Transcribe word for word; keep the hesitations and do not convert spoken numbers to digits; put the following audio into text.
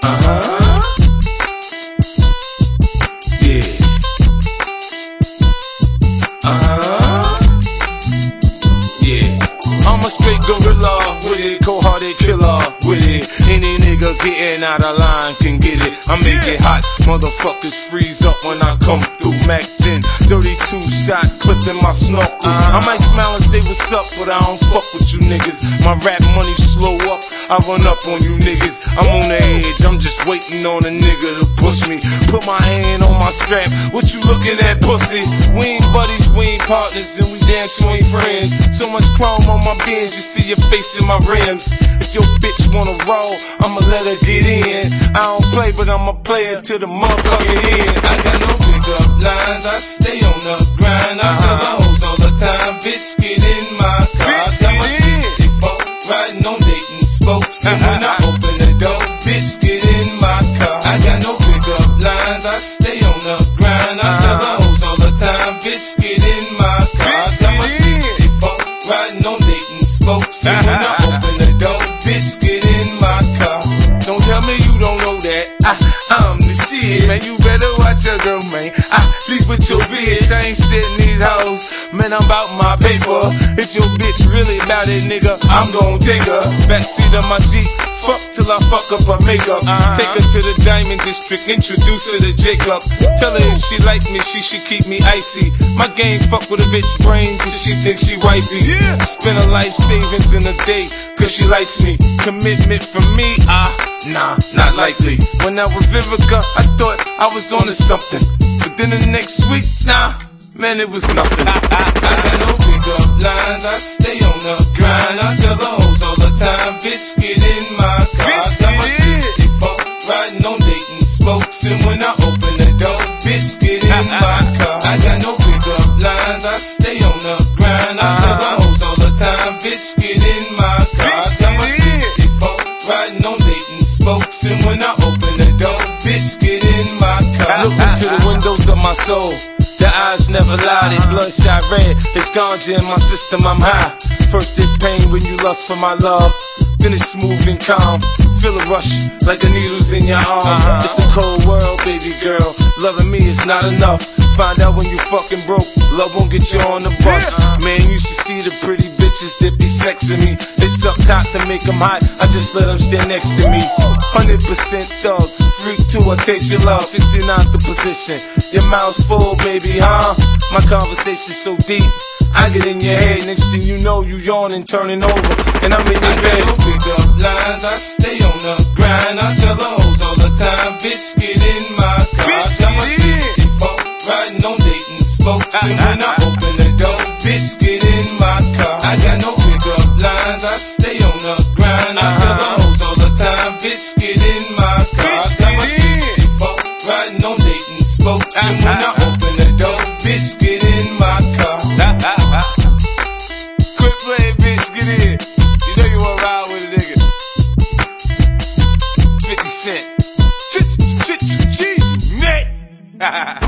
Uh-huh. Yeah. Uh-huh. Yeah. I'm a straight gorilla with it, cold-hearted killer with it. Any nigga getting out of line can get it. I make it hot, motherfuckers freeze up when I come through. Mac ten, thirty-two shot clip in my snorkel. I might smile and say what's up, but I don't fuck with you niggas. My rap money slow up, I run up on you niggas. I'm on the edge, I'm just waiting on a nigga to push me. Put my hand on my strap, what you looking at, pussy? We ain't buddies, we ain't partners, and we damn sure ain't friends. So much chrome on my bins, you see your face in my rims. If your bitch wanna roll, I'ma let her get in. I don't play, but I'm a player till the motherfucking end. I got no pickup lines, I stay on the grind. I tell the hoes all the time, bitch, get in my car. Bitch, I got my get in. sixty-four, riding on Dayton spokes. And when I open the door, bitch, get in my car. I got no pickup lines, I stay on the grind. I tell the hoes all the time, bitch, get in my car. I got my sixty-four, riding on Dayton spokes. And when I open the door, bitch, get in my car. Don't tell me you don't know that I, I'm the shit, man. You better watch your girl, man. I leave with your bitch. I ain't stealing these hoes, man. I'm about my paper. If your bitch really about it, nigga, I'm gon' take her. Backseat of my Jeep, fuck till I fuck up her makeup. Uh-huh. Take her to the Diamond District, introduce her to Jacob. Tell her if she like me, she should keep me icy. My game fuck with a bitch brain, cause she thinks she wifey. Yeah. Spend her life savings in a day, cause she likes me. Commitment from me, ah. Nah, not likely. When I was Vivica, I thought I was onto something. But then the next week, nah, man, it was nothing. I got no pickup lines, I stay on the grind. I tell the hoes all the time, bitch, get in my car. Bitch, I got my get in. sixty-four, riding on Dayton spokes. And when I open the door, bitch, get in my car. I got no pickup lines, I stay on the grind. I tell the hoes all the time, bitch, get in my car. I got my sixty-four, riding on Dayton spokes. And when I open the door, bitch, get in my car. Look into the windows of my soul. The eyes never lie, they bloodshot red. It's ganja in my system, I'm high. First it's pain when you lust for my love. Then it's smooth and calm. Feel a rush like the needles in your arm. Uh-huh. It's a cold world, baby girl. Loving me is not enough. Find out when you fucking broke. Love won't get you on the bus. Yeah. Man, you should see the pretty bitches that be sexing me. They suck cock to make them hot. I just let them stand next to me. one hundred percent thug. Freak too, I taste your love. sixty-nine's the position. Your mouth's full, baby, huh? My conversation's so deep. I get in your head, next thing you know, you yawning, turning over, and I'm in your I bed. got no pickup lines, I stay on the grind. I tell the hoes all the time, bitch, get in my car. Bitch, I got my get in. sixty-four, riding on Dayton spokes. And when I open the door, bitch, get in my car. I got no pickup lines, I stay on the grind. I tell the hoes all the time, bitch, get in my car. I got my sixty-four, riding on Dayton spokes. And when I open the door, bitch, get in my car. Quit playing, bitch, get in. You know you wanna ride with a nigga. fifty cent. Ch-ch-ch-ch-cheese, you neck.